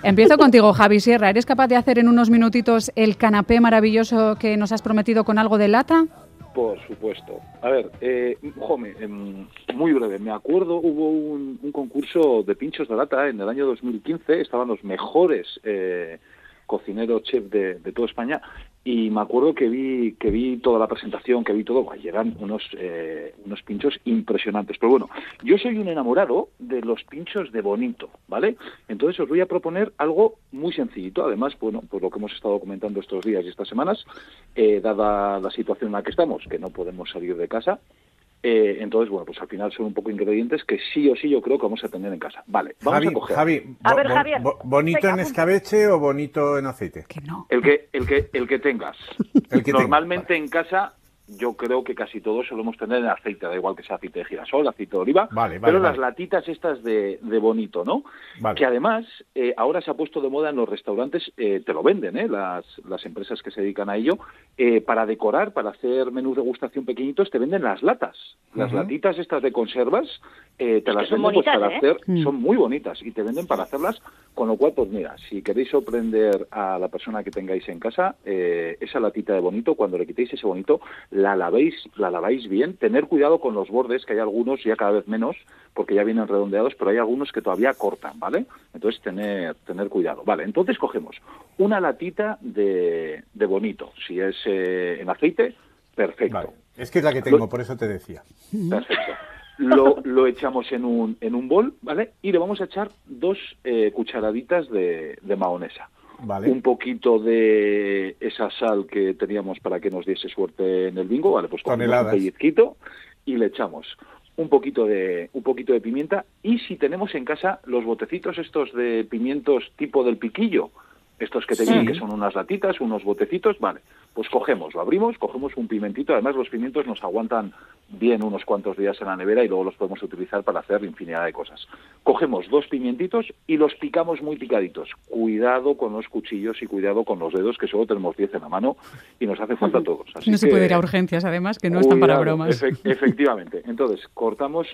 Empiezo contigo, Javi Sierra. ¿Eres capaz de hacer en unos minutitos el canapé maravilloso que nos has prometido con algo de lata? Por supuesto. A ver, muy breve. Me acuerdo, hubo un concurso de pinchos de lata en el año 2015. Estaban los mejores cocineros chef de toda España. Y me acuerdo que vi toda la presentación, que vi todo, y eran unos pinchos impresionantes. Pero bueno, yo soy un enamorado de los pinchos de Bonito, ¿vale? Entonces os voy a proponer algo muy sencillito. Además, bueno, pues lo que hemos estado comentando estos días y estas semanas, dada la situación en la que estamos, que no podemos salir de casa, entonces, bueno, pues al final son un poco ingredientes que sí o sí yo creo que vamos a tener en casa. Vale, vamos a coger. Javi, a ver, Javier, ¿bonito en escabeche o bonito en aceite? Que no. El que tengas. Normalmente en casa yo creo que casi todos solemos tener en aceite, da igual que sea aceite de girasol, aceite de oliva, pero las latitas estas de Bonito, ¿no? Vale. Que además ahora se ha puesto de moda en los restaurantes, te lo venden, las empresas que se dedican a ello, para decorar, para hacer menús de degustación pequeñitos, te venden las latas, las latitas estas de conservas, te las venden bonitas, para hacer, son muy bonitas y te venden para hacerlas, con lo cual, pues mira, si queréis sorprender a la persona que tengáis en casa, esa latita de Bonito, cuando le quitéis ese Bonito, la laváis bien, tener cuidado con los bordes, que hay algunos, ya cada vez menos, porque ya vienen redondeados, pero hay algunos que todavía cortan, ¿vale? Entonces tener cuidado. Vale, entonces cogemos una latita de Bonito, si es en aceite, perfecto. Vale. Es que es la que tengo, por eso te decía. Perfecto. Lo echamos en un bol, ¿vale? Y le vamos a echar 2 cucharaditas de mahonesa. Vale. Un poquito de esa sal que teníamos para que nos diese suerte en el bingo, vale, pues cogemos un pellizquito y le echamos un poquito de pimienta, y si tenemos en casa los botecitos estos de pimientos tipo del piquillo, estos que te vienen, que son unas latitas, unos botecitos, vale, pues lo abrimos, cogemos un pimentito. Además los pimientos nos aguantan bien unos cuantos días en la nevera y luego los podemos utilizar para hacer infinidad de cosas. Cogemos 2 pimientitos y los picamos muy picaditos. Cuidado con los cuchillos y cuidado con los dedos, que solo tenemos 10 en la mano y nos hace falta a todos. Así no se puede ir a urgencias, además, que no están para bromas. Efectivamente. Entonces cortamos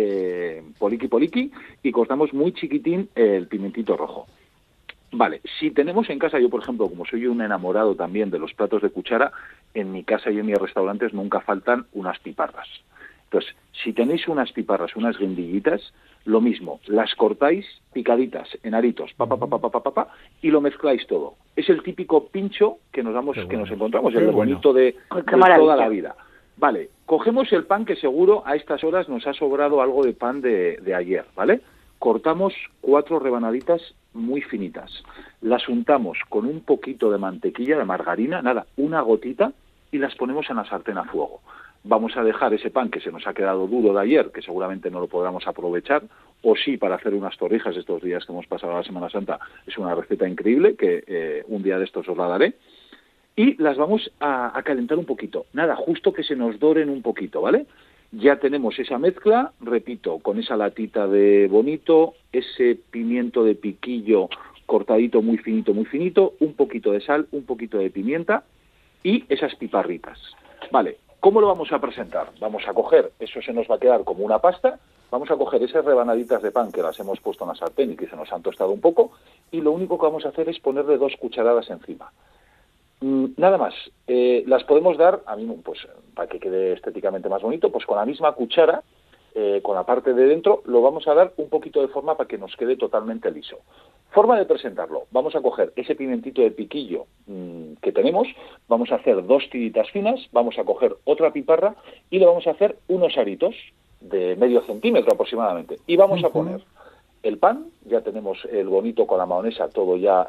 poliqui y cortamos muy chiquitín el pimentito rojo. Vale, si tenemos en casa, yo por ejemplo, como soy un enamorado también de los platos de cuchara, en mi casa y en mis restaurantes nunca faltan unas piparras. Entonces, si tenéis unas piparras, unas guindillitas, lo mismo, las cortáis picaditas en aritos, y lo mezcláis todo. Es el típico pincho que nos encontramos, el Bonito de toda la vida. Vale, cogemos el pan, que seguro a estas horas nos ha sobrado algo de pan de ayer, ¿vale? Cortamos 4 rebanaditas muy finitas, las untamos con un poquito de mantequilla, de margarina, nada, una gotita, y las ponemos en la sartén a fuego. Vamos a dejar ese pan que se nos ha quedado duro de ayer, que seguramente no lo podamos aprovechar, o sí para hacer unas torrijas estos días que hemos pasado la Semana Santa. Es una receta increíble que un día de estos os la daré. Y las vamos a calentar un poquito, nada, justo que se nos doren un poquito, ¿vale? Ya tenemos esa mezcla, repito, con esa latita de Bonito, ese pimiento de piquillo cortadito muy finito, un poquito de sal, un poquito de pimienta y esas piparritas. Vale, ¿cómo lo vamos a presentar? Vamos a coger, eso se nos va a quedar como una pasta, vamos a coger esas rebanaditas de pan que las hemos puesto en la sartén y que se nos han tostado un poco, y lo único que vamos a hacer es ponerle 2 cucharadas encima. Nada más, las podemos dar, a mí, pues para que quede estéticamente más bonito, pues con la misma cuchara, con la parte de dentro, lo vamos a dar un poquito de forma para que nos quede totalmente liso. Forma de presentarlo, vamos a coger ese pimentito de piquillo que tenemos, vamos a hacer 2 tiritas finas, vamos a coger otra piparra y le vamos a hacer unos aritos de medio centímetro aproximadamente, y vamos a poner el pan, ya tenemos el Bonito con la mahonesa todo ya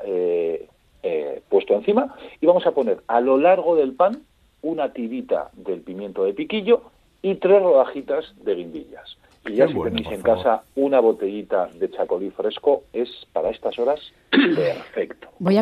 puesto encima, y vamos a poner a lo largo del pan una tirita del pimiento de piquillo y 3 rodajitas de guindillas. Y ya si tenéis en casa una botellita de chacolí fresco, es para estas horas perfecto. Voy a